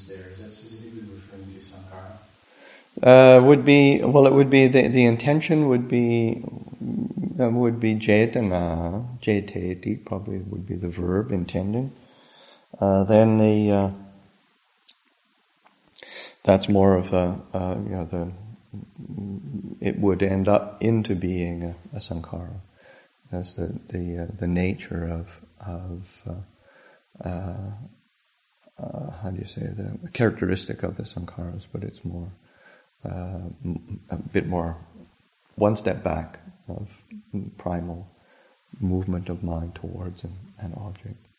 there, is that specifically referring to sankhara? It would be the intention would be cetana, ceteti, probably would be the verb, intending. Then that's more of it would end up into being a sankhara. That's the nature of how do you say, the characteristic of the sankharas, but it's more a bit more one step back of primal movement of mind towards an object.